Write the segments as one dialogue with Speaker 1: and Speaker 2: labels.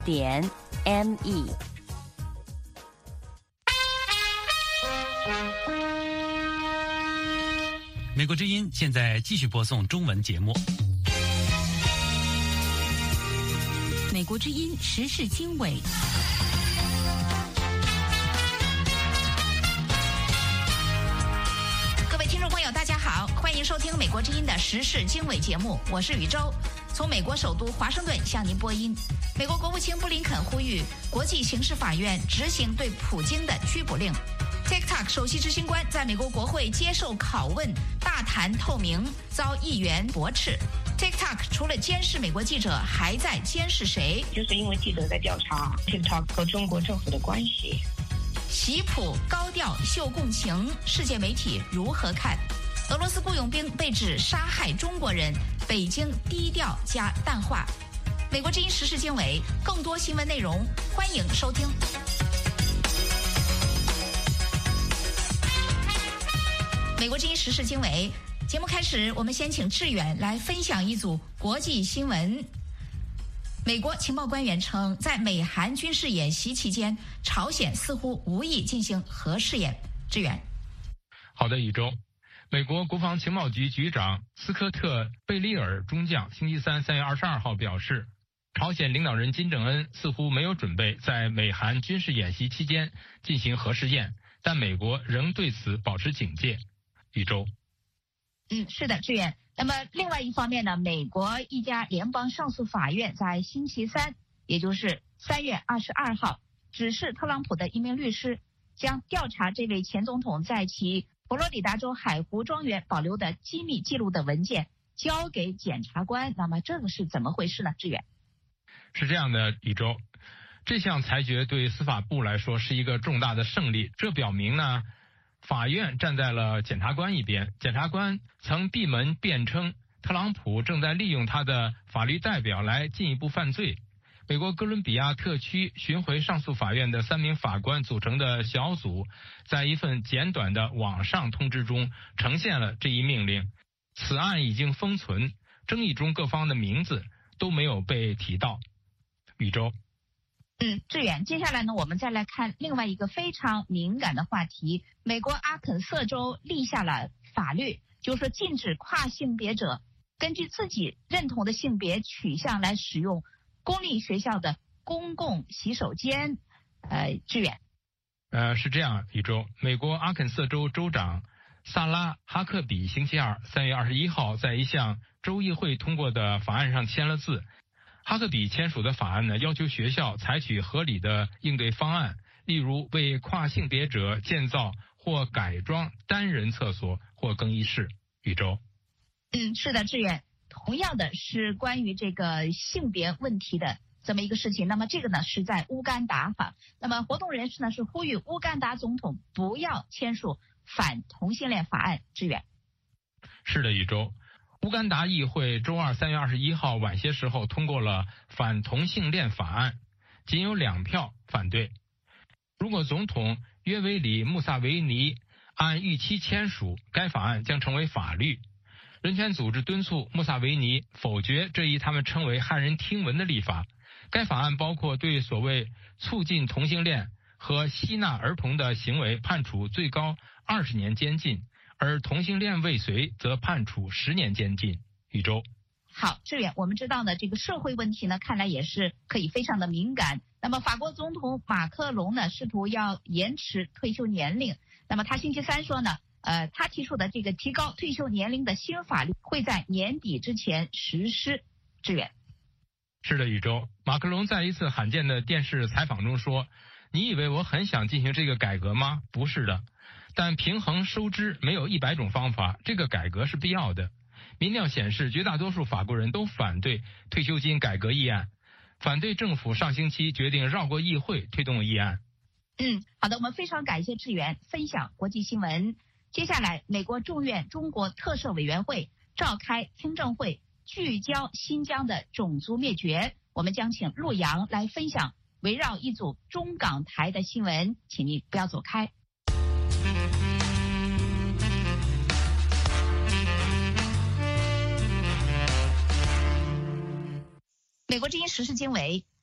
Speaker 1: 美国之音现在继续播送中文节目。
Speaker 2: 美国之音时事经纬。
Speaker 3: 各位听众朋友，大家好，欢迎收听美国之音的时事经纬节目，我是宇宙，从美国首都华盛顿向您播音。美国国务卿布林肯呼吁国际刑事法院执行对普京的拘捕令。TikTok 首席执行官在美国国会接受拷问，大谈透明，遭议员驳斥。TikTok 除了监视美国记者，还在监视谁？
Speaker 4: 就是因为记者在调查 TikTok 和中国政府的关系。
Speaker 3: 习普高调秀共情，世界媒体如何看？俄罗斯雇佣兵被指杀害中国人，北京低调加淡化。美国之音时事经纬，更多新闻内容，欢迎收听。美国之音时事经纬节目开始，我们先请志远来分享一组国际新闻。美国情报官员称，在美韩军事演习期间，朝鲜似乎无意进行核试验。志远。
Speaker 5: 好的，宇宙。美国国防情报局局长斯科特·贝利尔中将星期三3月22号表示，朝鲜领导人金正恩似乎没有准备在美韩军事演习期间进行核试验，但美国仍对此保持警戒。宇宙。
Speaker 2: 是的，志远。那么另外一方面呢，美国一家联邦上诉法院在星期三，也就是3月22号，指示特朗普的一名律师将调查这位前总统在其佛罗里达州海湖庄园保留的机密记录的文件交给检察官。那么这个是怎么回事呢？志远。
Speaker 5: 是这样的，宇宙。这项裁决对司法部来说是一个重大的胜利，这表明呢，法院站在了检察官一边。检察官曾闭门辩称，特朗普正在利用他的法律代表来进一步犯罪。美国哥伦比亚特区巡回上诉法院的3名法官组成的小组，在一份简短的网上通知中呈现了这一命令。此案已经封存，争议中各方的名字都没有被提到。宇宙。
Speaker 2: 志远，接下来呢，我们再来看另外一个非常敏感的话题。美国阿肯色州立下了法律，就是说禁止跨性别者根据自己认同的性别取向来使用公立学校的公共洗手间。志远。
Speaker 5: 是这样，宇宙。美国阿肯色州州长萨拉·哈克比星期二3月21号在一项州议会通过的法案上签了字。哈克比签署的法案呢，要求学校采取合理的应对方案，例如为跨性别者建造或改装单人厕所或更衣室。宇宙。
Speaker 2: 是的，志远。同样的是关于这个性别问题的这么一个事情。那么这个呢是在乌干达哈。那么活动人士呢是呼吁乌干达总统不要签署反同性恋法案。志远。
Speaker 5: 是的，宇宙。乌干达议会周二3月21号晚些时候通过了反同性恋法案，仅有2票反对。如果总统约维里·穆萨维尼按预期签署，该法案将成为法律。人权组织敦促穆萨维尼否决这一他们称为骇人听闻的立法。该法案包括对所谓促进同性恋和吸纳儿童的行为判处最高20年监禁，而同性恋未遂则判处10年监禁。宇宙。
Speaker 2: 好，志远，我们知道呢，这个社会问题呢，看来也是可以非常的敏感。那么法国总统马克龙呢，试图要延迟退休年龄。那么他星期三说呢，他提出的这个提高退休年龄的新法律会在年底之前实施。志远。
Speaker 5: 是的，宇宙。马克龙在一次罕见的电视采访中说，你以为我很想进行这个改革吗？不是的。但平衡收支没有100种方法，这个改革是必要的。民调显示，绝大多数法国人都反对退休金改革议案，反对政府上星期决定绕过议会推动议案。
Speaker 2: 好的，我们非常感谢志远分享国际新闻。接下来，美国众院中国特设委员会召开听证会，聚焦新疆的种族灭绝。我们将请陆洋来分享围绕一组中港台的新闻，请您不要走开。美国之音时事经纬，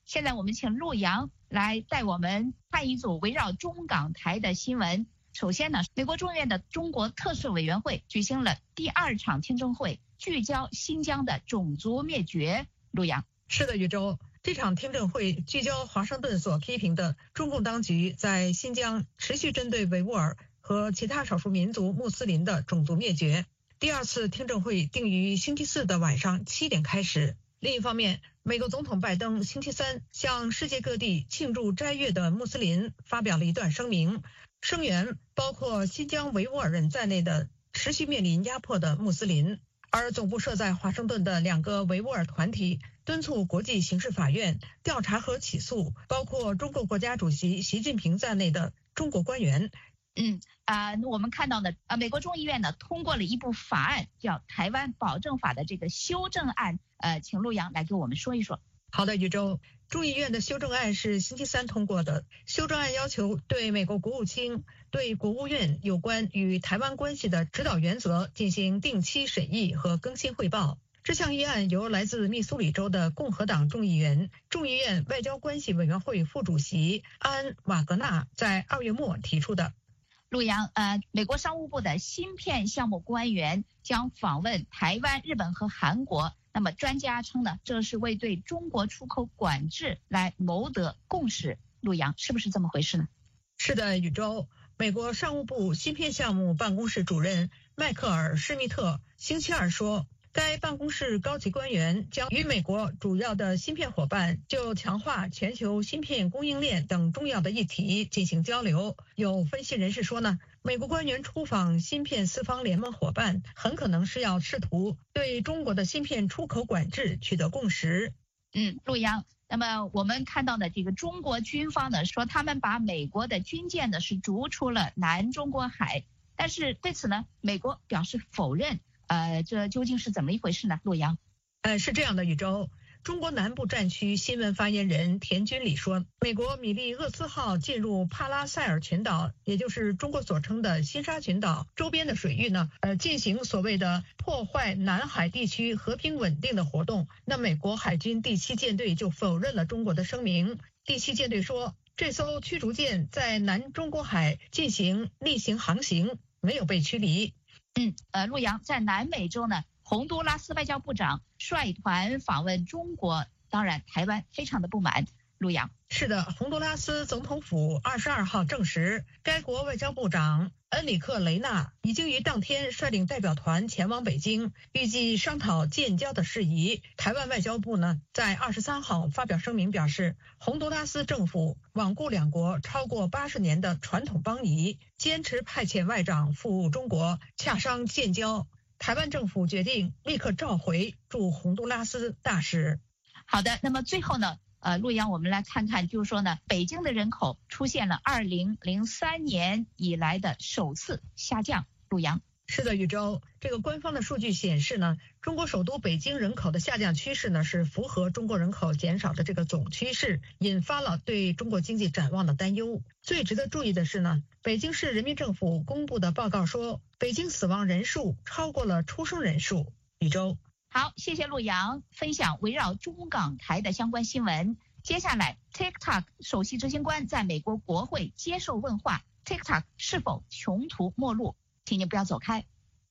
Speaker 2: 现在我们请陆洋来带我们看一组围绕中港台的新闻。首先呢，美国众院的中国特赦委员会举行了第2场听证会，聚焦新疆的种族灭绝。陆洋。
Speaker 6: 是的，宇宙。这场听证会聚焦华盛顿所批评的中共当局在新疆持续针对维吾尔和其他少数民族穆斯林的种族灭绝。第2次听证会定于星期4的晚上7点开始。另一方面，美国总统拜登星期3向世界各地庆祝斋月的穆斯林发表了一段声明，声援包括新疆维吾尔人在内的持续面临压迫的穆斯林。而总部设在华盛顿的2个维吾尔团体敦促国际刑事法院调查和起诉包括中国国家主席习近平在内的中国官员。
Speaker 2: 我们看到呢，美国众议院呢通过了一部法案，叫《台湾保证法》的这个修正案。请陆洋来给我们说一说。
Speaker 6: 好的，宇宙。众议院的修正案是星期3通过的。修正案要求对美国国务卿对国务院有关与台湾关系的指导原则进行定期审议和更新汇报。这项议案由来自密苏里州的共和党众议员、众议院外交关系委员会副主席安·瓦格纳在2月末提出的。
Speaker 2: 陆洋，美国商务部的芯片项目官员将访问台湾、日本和韩国。那么专家称呢，这是为对中国出口管制来谋得共识。陆洋，是不是这么回事呢？
Speaker 6: 是的，宇宙。美国商务部芯片项目办公室主任迈克尔·施密特星期2说，该办公室高级官员将与美国主要的芯片伙伴就强化全球芯片供应链等重要的议题进行交流。有分析人士说呢，美国官员出访芯片4方联盟伙伴，很可能是要试图对中国的芯片出口管制取得共识。
Speaker 2: 陆洋，那么我们看到的这个中国军方呢说，他们把美国的军舰呢是逐出了南中国海，但是对此呢，美国表示否认。这究竟是怎么一回事呢？陆洋。
Speaker 6: 是这样的，宇宙。中国南部战区新闻发言人田军礼说，美国米利厄斯号进入帕拉塞尔群岛，也就是中国所称的新沙群岛周边的水域呢，进行所谓的破坏南海地区和平稳定的活动。那美国海军第7舰队就否认了中国的声明。第7舰队说，这艘驱逐舰在南中国海进行例行航行，没有被驱离。
Speaker 2: 陆洋，在南美洲呢，洪都拉斯外交部长率团访问中国，当然台湾非常的不满。陆洋。
Speaker 6: 是的，洪都拉斯总统府22号证实，该国外交部长恩里克·雷纳已经于当天率领代表团前往北京，预计商讨建交的事宜。台湾外交部呢，在23号发表声明表示，洪都拉斯政府罔顾两国超过80年的传统邦谊，坚持派遣外长赴中国洽商建交。台湾政府决定立刻召回驻洪都拉斯大使。
Speaker 2: 好的，那么最后呢，陆洋，我们来看看，就是说呢，北京的人口出现了2003年以来的首次下降。陆洋。
Speaker 6: 是的，宇宙。这个官方的数据显示呢，中国首都北京人口的下降趋势呢是符合中国人口减少的这个总趋势，引发了对中国经济展望的担忧。最值得注意的是呢，北京市人民政府公布的报告说，北京死亡人数超过了出生人数。宇宙。
Speaker 2: 好，谢谢陆洋分享围绕中港台的相关新闻。接下来 TikTok 首席执行官在美国国会接受问话， TikTok 是否穷途末路？请您不要走开。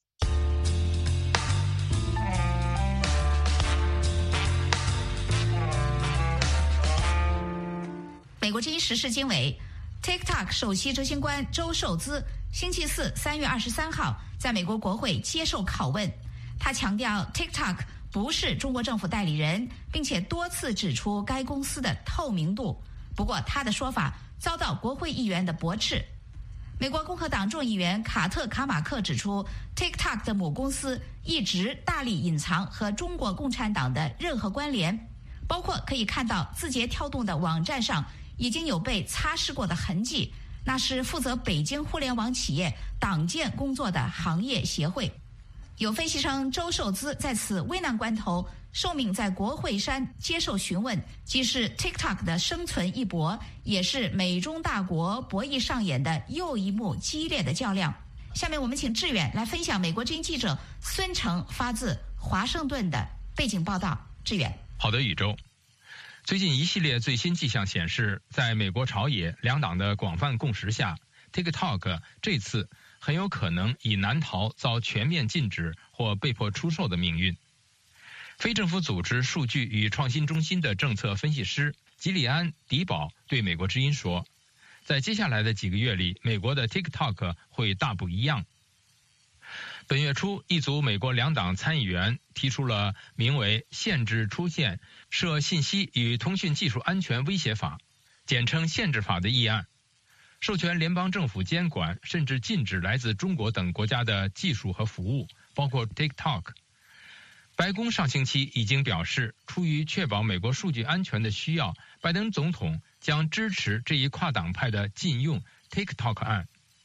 Speaker 3: 美国之音时事经纬 TikTok 首席执行官周受资星期4 3月23号在美国国会接受拷问。他强调 TikTok 不是中国政府代理人，并且多次指出该公司的透明度。不过他的说法遭到国会议员的驳斥。美国共和党众议员卡特·卡马克指出， TikTok 的母公司一直大力隐藏和中国共产党的任何关联，包括可以看到字节跳动的网站上已经有被擦拭过的痕迹，那是负责北京互联网企业党建工作的行业协会。有分析称，周受资在此危难关头受命在国会山接受询问，既是 TikTok 的生存一搏，也是美中大国博弈上演的又一幕激烈的较量。下面我们请志远来分享美国之音记者孙成发自华盛顿的背景报道。志远。
Speaker 5: 好的，宇宙。 最近一系列最新迹象显示，在美国朝野两党的广泛共识下， TikTok 这次很有可能已难逃遭全面禁止或被迫出售的命运。非政府组织数据与创新中心的政策分析师吉里安·迪堡对美国之音说，在接下来的几个月里，美国的 TikTok 会大不一样。本月初，一组美国两党参议员提出了名为《限制出现涉信息与通讯技术安全威胁法》，简称限制法的议案，授权联邦政府监管甚至禁止来自中国等国家的技术和服务，包括 TikTok。白宫上星期已经表示，出于确保美国数据安全的需要，拜登总统将支持这一跨党派的禁用 TikTok 案。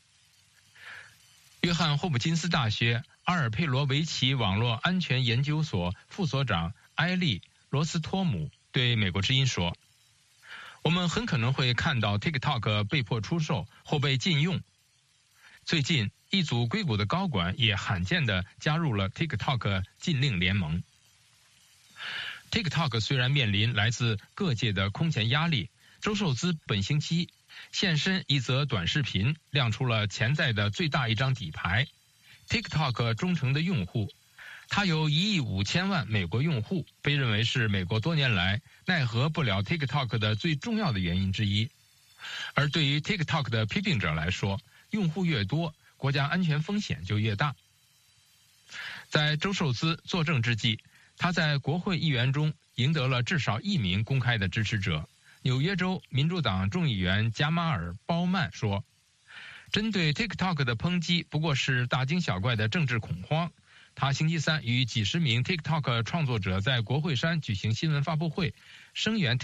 Speaker 5: 约翰霍普金斯大学阿尔佩罗维奇网络安全研究所副所长埃利·罗斯托姆对美国之音说，我们很可能会看到 TikTok 被迫出售或被禁用。最近，一组硅谷的高管也罕见地加入了 TikTok 禁令联盟。TikTok 虽然面临来自各界的空前压力，周受资本星期现身一则短视频，亮出了潜在的最大一张底牌。TikTok 忠诚的用户，他有1亿5千万美国用户，被认为是美国多年来奈何不了 TikTok 的最重要的原因之一。而对于 TikTok 的批评者来说，用户越多，国家安全风险就越大。在周受资作证之际，他在国会议员中赢得了至少1名公开的支持者。纽约州民主党众议员加马尔·鲍曼说，针对 TikTok 的抨击不过是大惊小怪的政治恐慌。他星期三与几十名 TikTok 创作者在国会山举行新闻发布会，声援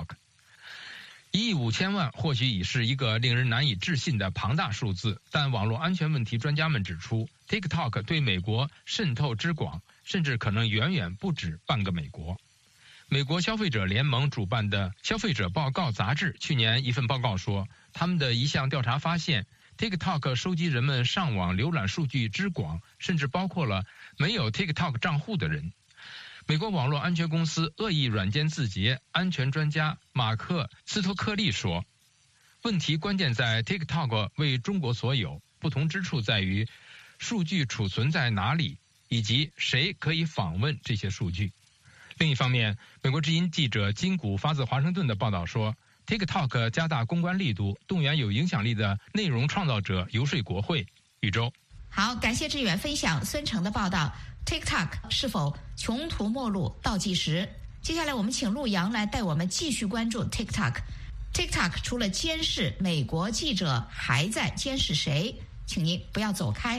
Speaker 5: TikTok。1亿5千万或许已是一个令人难以置信的庞大数字，但网络安全问题专家们指出， TikTok 对美国渗透之广，甚至可能远远不止半个美国。美国消费者联盟主办的消费者报告杂志去年一份报告说，他们的一项调查发现， TikTok 收集人们上网浏览数据之广，甚至包括了没有 TikTok 账户的人。美国网络安全公司恶意软件字节安全专家马克·斯托克利说，问题关键在 TikTok 为中国所有，不同之处在于数据储存在哪里，以及谁可以访问这些数据。另一方面，美国之音记者金谷发自华盛顿的报道说， TikTok 加大公关力度，动员有影响力的内容创造者游说国会。宇宙，
Speaker 3: 好，感谢志远分享孙成的报道。TikTok 是否穷途末路倒计时？接下来我们请陆洋来带我们继续关注 TikTok。TikTok 除了监视美国记者，还在监视谁？请您不要走开。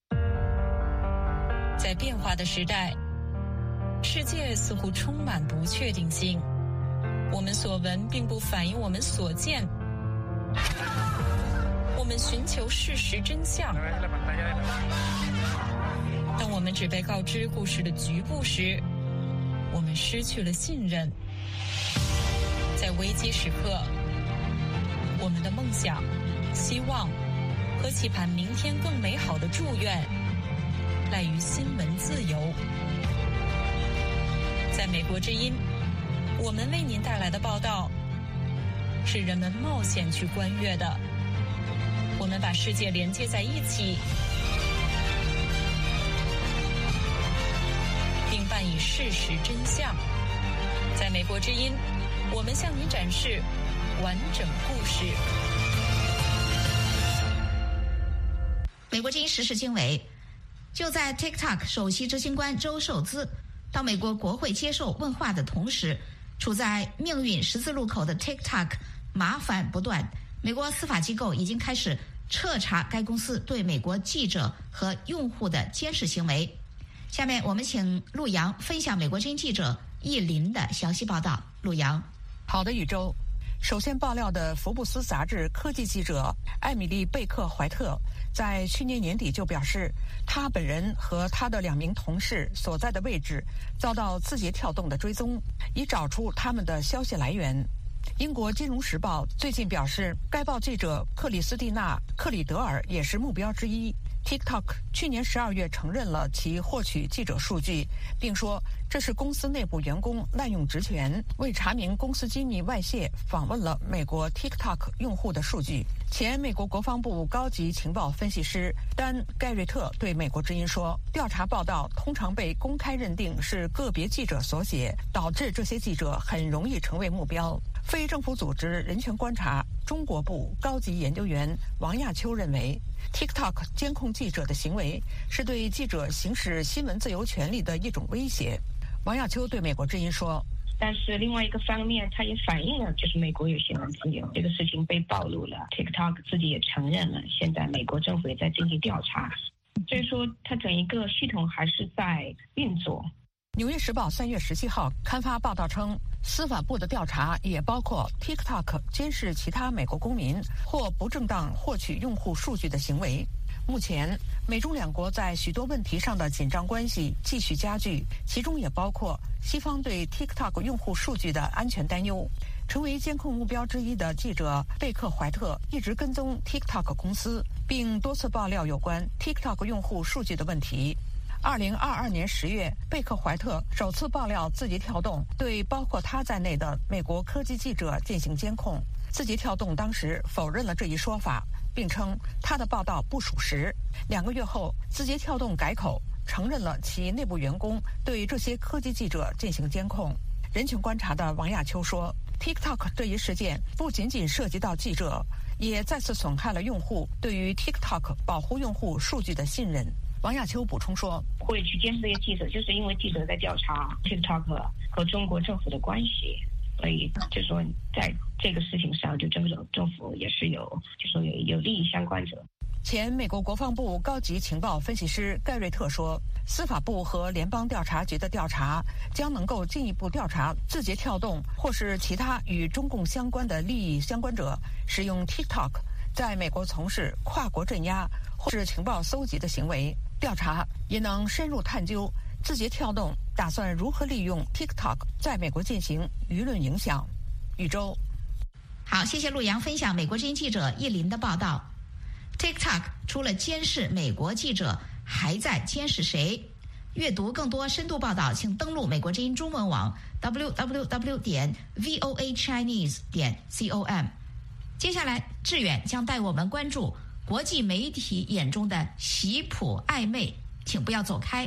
Speaker 7: 在变化的时代，世界似乎充满不确定性。我们所闻并不反映我们所见。我们寻求事实真相。当我们只被告知故事的局部时，我们失去了信任。在危机时刻，我们的梦想、希望和期盼明天更美好的祝愿，赖于新闻自由。在美国之音，我们为您带来的报道是人们冒险去观阅的。我们把世界连接在一起，并伴以事实真相。在美国之音，我们向您展示完整故事。
Speaker 3: 美国之音时事经纬，就在 TikTok 首席执行官周受资到美国国会接受问话的同时，处在命运十字路口的 TikTok 麻烦不断。美国司法机构已经开始彻查该公司对美国记者和用户的监视行为。下面我们请陆洋分享美国之音记者易林的详细报道。陆洋，
Speaker 8: 好的，宇宙。首先爆料的福布斯杂志科技记者艾米丽·贝克怀特在去年年底就表示，他本人和他的2名同事所在的位置遭到字节跳动的追踪，以找出他们的消息来源。英国金融时报最近表示，该报记者克里斯蒂娜·克里德尔也是目标之一。 TikTok 去年12月承认了其获取记者数据，并说这是公司内部员工滥用职权，为查明公司机密外泄，访问了美国 TikTok 用户的数据。前美国国防部高级情报分析师丹·盖瑞特对美国之音说，调查报道通常被公开认定是个别记者所写，导致这些记者很容易成为目标。非政府组织人权观察中国部高级研究员王亚秋认为， TikTok 监控记者的行为是对记者行使新闻自由权利的一种威胁。王亚秋对美国之音说，
Speaker 4: 但是另外一个方面，它也反映了就是美国有新闻自由，这个事情被暴露了， TikTok 自己也承认了，现在美国政府也在进行调查，所以说它整一个系统还是在运作。
Speaker 8: 纽约时报3月17号刊发报道称，司法部的调查也包括 TikTok 监视其他美国公民或不正当获取用户数据的行为。目前，美中两国在许多问题上的紧张关系继续加剧，其中也包括西方对 TikTok 用户数据的安全担忧。成为监控目标之一的记者贝克怀特一直跟踪 TikTok 公司，并多次爆料有关 TikTok 用户数据的问题。2022年10月，贝克怀特首次爆料字节跳动对包括他在内的美国科技记者进行监控。字节跳动当时否认了这一说法，并称他的报道不属实。2个月后，字节跳动改口，承认了其内部员工对这些科技记者进行监控。人权观察的王亚秋说， TikTok 这一事件不仅仅涉及到记者，也再次损害了用户对于 TikTok 保护用户数据的信任。王亚秋补充说，
Speaker 4: 会去监视这些记者，就是因为记者在调查 TikTok 和中国政府的关系，所以就说在这个事情上，就政府也是有利益相关者。
Speaker 8: 前美国国防部高级情报分析师盖瑞特说，司法部和联邦调查局的调查将能够进一步调查字节跳动或是其他与中共相关的利益相关者使用 TikTok 在美国从事跨国镇压或是情报搜集的行为。调查也能深入探究字节跳动打算如何利用 TikTok 在美国进行舆论影响。宇宙，
Speaker 3: 好，谢谢陆阳分享美国之音记者叶林的报道。TikTok 除了监视美国记者，还在监视谁？阅读更多深度报道，请登录美国之音中文网 www.voachinese.com。接下来，志远将带我们关注国际媒体眼中的喜普暧昧，请不要走开。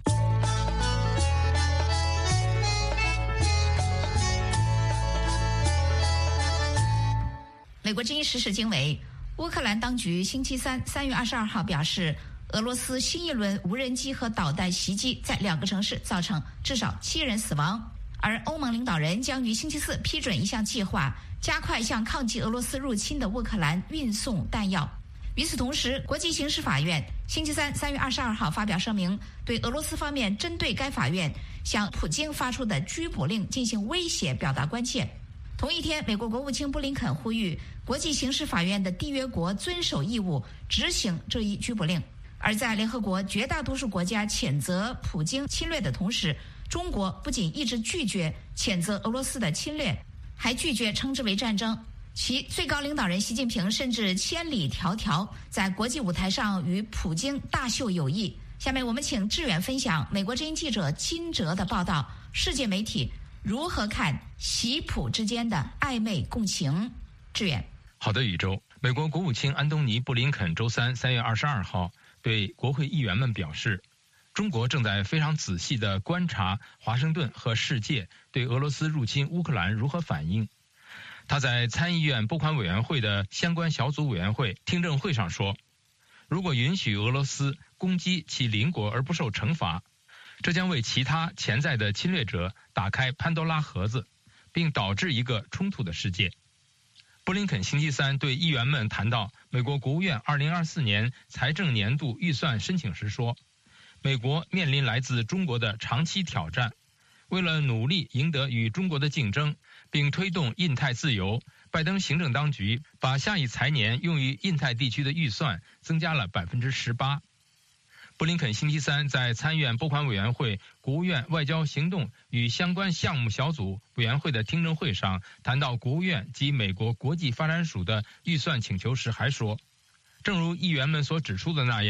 Speaker 3: 美国之音时事经纬，乌克兰当局星期三3月22号表示，俄罗斯新一轮无人机和导弹袭击在2个城市造成至少7人死亡，而欧盟领导人将于星期四批准一项计划，加快向抗击俄罗斯入侵的乌克兰运送弹药。与此同时，国际刑事法院星期三3月22号发表声明，对俄罗斯方面针对该法院向普京发出的拘捕令进行威胁表达关切。同一天，美国国务卿布林肯呼吁国际刑事法院的缔约国遵守义务，执行这一拘捕令。而在联合国绝大多数国家谴责普京侵略的同时，中国不仅一直拒绝谴责俄罗斯的侵略，还拒绝称之为战争。其最高领导人习近平甚至千里迢迢在国际舞台上与普京大秀友谊。下面我们请志远分享美国之音记者金哲的报道，世界媒体如何看习普之间的暧昧共情。志远。
Speaker 5: 好的，宇宙。美国国务卿安东尼·布林肯周三3月22号对国会议员们表示，中国正在非常仔细地观察华盛顿和世界对俄罗斯入侵乌克兰如何反应。他在参议院拨款委员会的相关小组委员会听证会上说，如果允许俄罗斯攻击其邻国而不受惩罚，这将为其他潜在的侵略者打开潘多拉盒子，并导致一个冲突的世界。布林肯星期三对议员们谈到美国国务院2024年财政年度预算申请时说，美国面临来自中国的长期挑战，为了努力赢得与中国的竞争，并推动印太自由，拜登行政当局把下一财年用于印太地区的预算增加了18%。布林肯星期三在参院拨款委员会国务院外交行动与相关项目小组委员会的听证会上谈到国务院及美国国际发展署的预算请求时还说，正如议员们所指出的那样，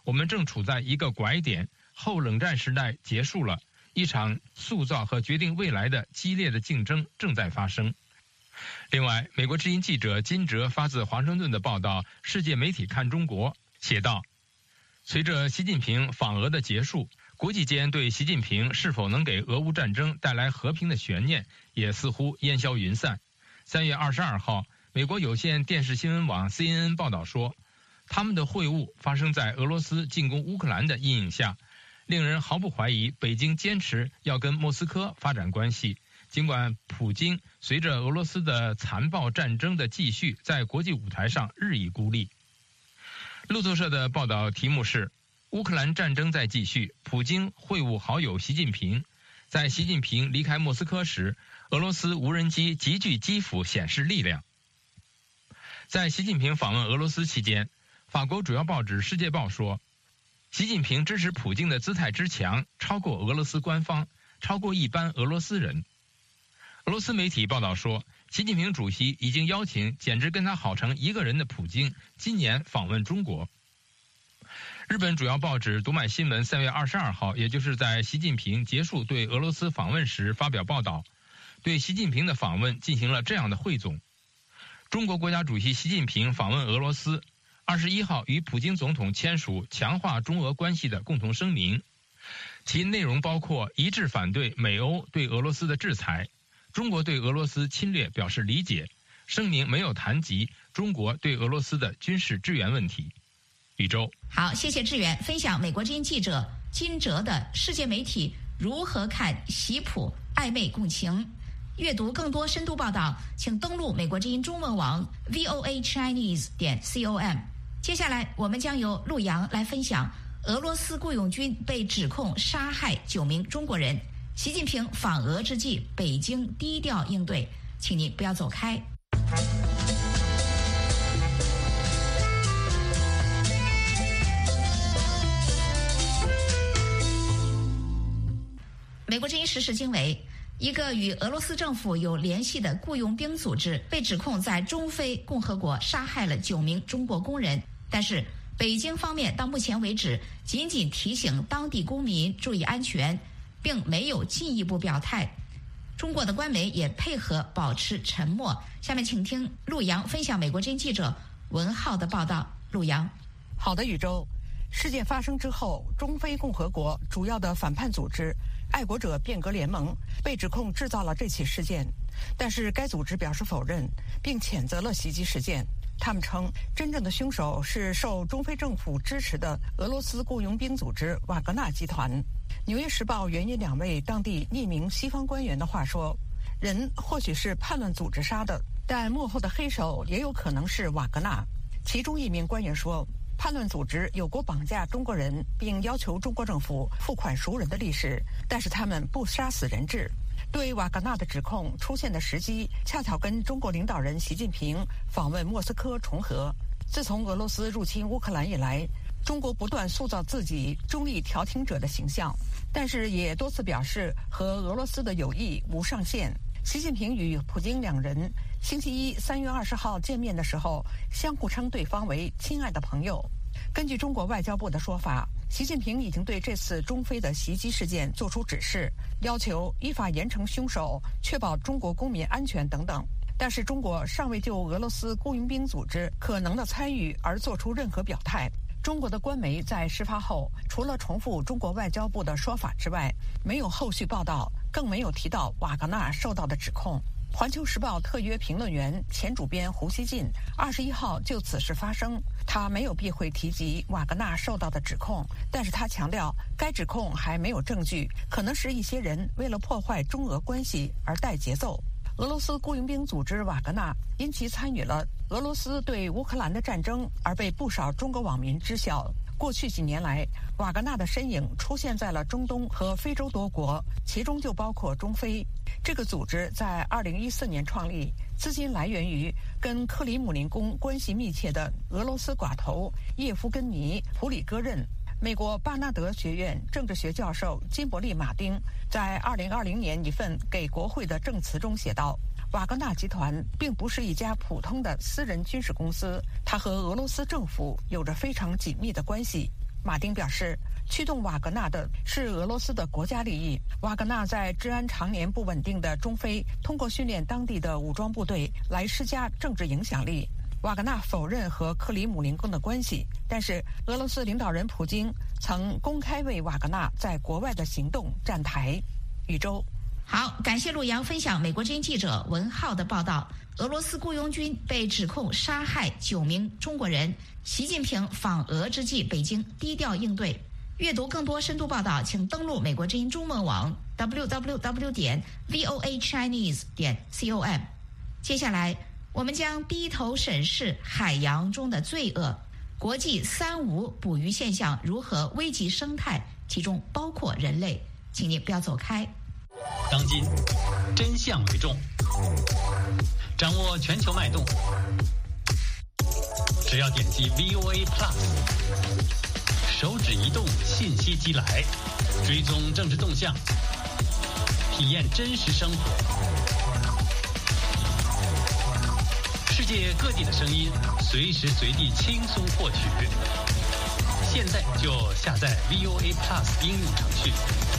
Speaker 5: 我们正处在一个拐点，后冷战时代结束了，一场塑造和决定未来的激烈的竞争正在发生。另外，美国之音记者金哲发自华盛顿的报道《世界媒体看中国》写道，随着习近平访俄的结束，国际间对习近平是否能给俄乌战争带来和平的悬念也似乎烟消云散。3月22号，美国有线电视新闻网 CNN 报道说，他们的会晤发生在俄罗斯进攻乌克兰的阴影下，令人毫不怀疑北京坚持要跟莫斯科发展关系。尽管普京随着俄罗斯的残暴战争的继续，在国际舞台上日益孤立。路透社的报道题目是乌克兰战争在继续，普京会晤好友习近平。在习近平离开莫斯科时，俄罗斯无人机急距基辅显示力量。在习近平访问俄罗斯期间，法国主要报纸《世界报》说，习近平支持普京的姿态之强，超过俄罗斯官方，超过一般俄罗斯人。俄罗斯媒体报道说，习近平主席已经邀请简直跟他好成一个人的普京今年访问中国。日本主要报纸读卖新闻3月22号，也就是在习近平结束对俄罗斯访问时发表报道，对习近平的访问进行了这样的汇总：中国国家主席习近平访问俄罗斯，21号与普京总统签署强化中俄关系的共同声明，其内容包括一致反对美欧对俄罗斯的制裁，中国对俄罗斯侵略表示理解，声明没有谈及中国对俄罗斯的军事支援问题。宇宙，
Speaker 3: 好，谢谢志远分享美国之音记者金哲的世界媒体如何看习普暧昧共情。阅读更多深度报道，请登录美国之音中文网 voachinese.com。接下来我们将由陆洋来分享俄罗斯雇佣军被指控杀害9名中国人。习近平访俄之际，北京低调应对，请您不要走开。美国之音时事经纬，一个与俄罗斯政府有联系的雇佣兵组织被指控在中非共和国杀害了9名中国工人，但是北京方面到目前为止仅仅提醒当地公民注意安全，并没有进一步表态。中国的官媒也配合保持沉默。下面请听陆洋分享美国之音记者文浩的报道。陆洋，
Speaker 8: 好的，宇宙。事件发生之后，中非共和国主要的反叛组织爱国者变革联盟被指控制造了这起事件，但是该组织表示否认，并谴责了袭击事件。他们称，真正的凶手是受中非政府支持的俄罗斯雇佣兵组织瓦格纳集团。《纽约时报》援引2位当地匿名西方官员的话说，人或许是叛乱组织杀的，但幕后的黑手也有可能是瓦格纳。其中一名官员说，叛乱组织有过绑架中国人并要求中国政府付款赎人的历史，但是他们不杀死人质。对瓦格纳的指控出现的时机恰巧跟中国领导人习近平访问莫斯科重合。自从俄罗斯入侵乌克兰以来，中国不断塑造自己中立调停者的形象，但是也多次表示和俄罗斯的友谊无上限。习近平与普京两人星期一3月20号见面的时候，相互称对方为亲爱的朋友。根据中国外交部的说法，习近平已经对这次中非的袭击事件作出指示，要求依法严惩凶手，确保中国公民安全等等。但是中国尚未就俄罗斯雇佣兵组织可能的参与而做出任何表态。中国的官媒在事发后，除了重复中国外交部的说法之外，没有后续报道，更没有提到瓦格纳受到的指控。环球时报特约评论员、前主编胡锡进21号就此事发声，他没有避讳提及瓦格纳受到的指控，但是他强调该指控还没有证据，可能是一些人为了破坏中俄关系而带节奏。俄罗斯雇佣兵组织瓦格纳因其参与了俄罗斯对乌克兰的战争而被不少中国网民知晓。过去几年来，瓦格纳的身影出现在了中东和非洲多国，其中就包括中非。这个组织在2014年创立，资金来源于跟克里姆林宫关系密切的俄罗斯寡头叶夫根尼·普里戈任。美国巴纳德学院政治学教授金伯利·马丁在2020年一份给国会的证词中写道，瓦格纳集团并不是一家普通的私人军事公司，它和俄罗斯政府有着非常紧密的关系。 马丁表示，驱动瓦格纳的是俄罗斯的国家利益。瓦格纳在治安常年不稳定的中非，通过训练当地的武装部队来施加政治影响力。瓦格纳否认和克里姆林宫的关系，但是俄罗斯领导人普京曾公开为瓦格纳在国外的行动站台。宇宙，
Speaker 3: 好，感谢陆洋分享美国之音记者文浩的报道。俄罗斯雇佣军被指控杀害9名中国人。习近平访俄之际，北京低调应对。阅读更多深度报道，请登录美国之音中文网 www.voachinese.com。接下来，我们将低头审视海洋中的罪恶，国际3无捕鱼现象如何危及生态，其中包括人类。请您不要走开。
Speaker 1: 当今真相为重，掌握全球脉动，只要点击 VOA Plus， 手指移动，信息即来，追踪政治动向，体验真实生活，世界各地的声音，随时随地轻松获取。现在就下载 VOA Plus 应用程序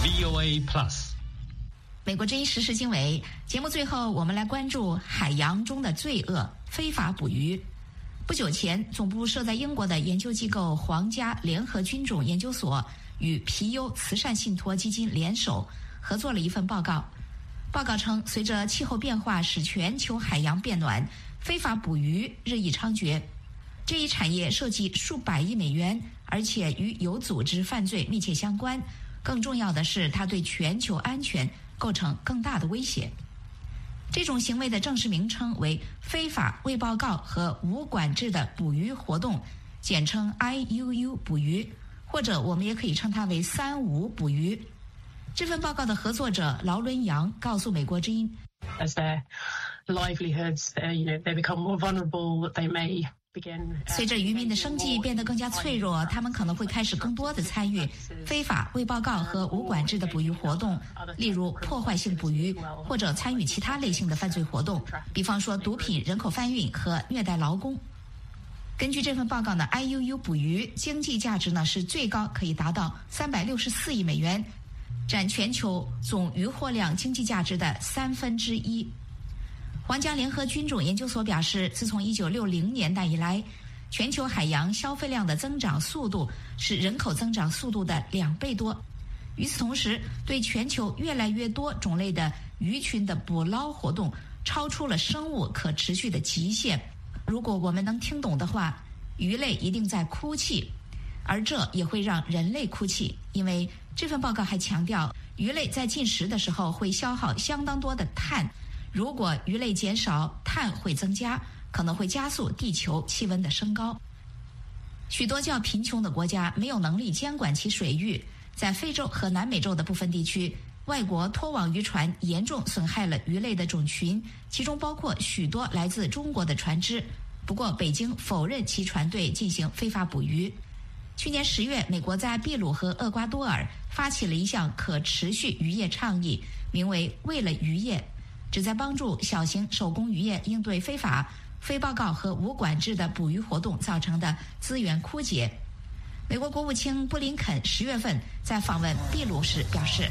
Speaker 1: VOA Plus。
Speaker 3: 美国之音时事经纬节目最后，我们来关注海洋中的罪恶——非法捕鱼。不久前，总部设在英国的研究机构皇家联合军种研究所与皮尤慈善信托基金联手合作了一份报告。报告称，随着气候变化使全球海洋变暖，非法捕鱼日益猖獗。这一产业涉及数百亿美元，而且与有组织犯罪密切相关。更重要的是，它对全球安全构成更大的威胁。这种行为的正式名称为非法未报告和无管制的捕鱼活动，简称 IUU 捕鱼，或者我们也可以称它为3无捕鱼。这份报告的合作者劳伦杨告诉美国之音
Speaker 9: ，As their livelihoods, they become more vulnerable. They may
Speaker 3: 随着渔民的生计变得更加脆弱，他们可能会开始更多的参与非法未报告和无管制的捕鱼活动，例如破坏性捕鱼，或者参与其他类型的犯罪活动，比方说毒品、人口贩运和虐待劳工。根据这份报告呢 ，IUU 捕鱼经济价值呢是最高可以达到364亿美元，占全球总渔获量经济价值的1/3。皇家联合军种研究所表示，自从1960年代以来，全球海洋消费量的增长速度是人口增长速度的2倍多。与此同时，对全球越来越多种类的鱼群的捕捞活动超出了生物可持续的极限。如果我们能听懂的话，鱼类一定在哭泣，而这也会让人类哭泣，因为这份报告还强调，鱼类在进食的时候会消耗相当多的碳。如果鱼类减少，碳会增加，可能会加速地球气温的升高。许多较贫穷的国家没有能力监管其水域，在非洲和南美洲的部分地区，外国拖网渔船严重损害了鱼类的种群，其中包括许多来自中国的船只。不过，北京否认其船队进行非法捕鱼。去年10月，美国在秘鲁和厄瓜多尔发起了一项可持续渔业倡议，名为“为了渔业”。旨在帮助小型手工渔业应对非法、非报告和无管制的捕鱼活动造成的资源枯竭。美国国务卿布林肯10月份在访问秘鲁时表示，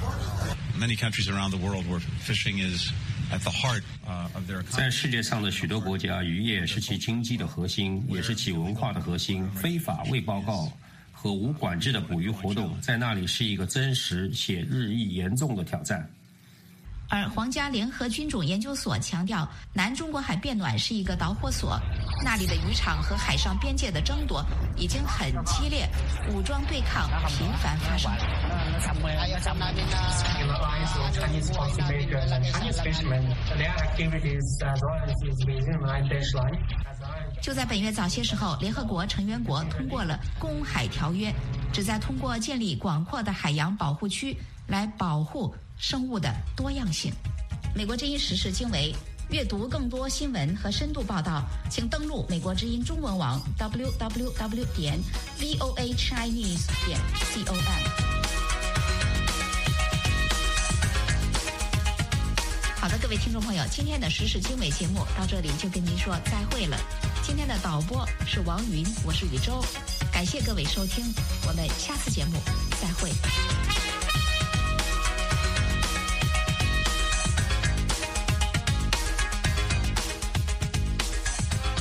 Speaker 10: 在世界上的许多国家，渔业是其经济的核心，也是其文化的核心。非法未报告和无管制的捕鱼活动在那里是一个真实且日益严重的挑战。
Speaker 3: 而皇家联合军种研究所强调，南中国海变暖是一个导火索，那里的渔场和海上边界的争夺已经很激烈，武装对抗频繁发生。就在本月早些时候，联合国成员国通过了公海条约，旨在通过建立广阔的海洋保护区来保护生物的多样性。美国之音时事经纬，阅读更多新闻和深度报道，请登录美国之音中文网 www.voachinese.com。好的，各位听众朋友，今天的时事经纬节目到这里就跟您说再会了。今天的导播是王云，我是宇宙，感感谢各位收听，我们下次节目再会。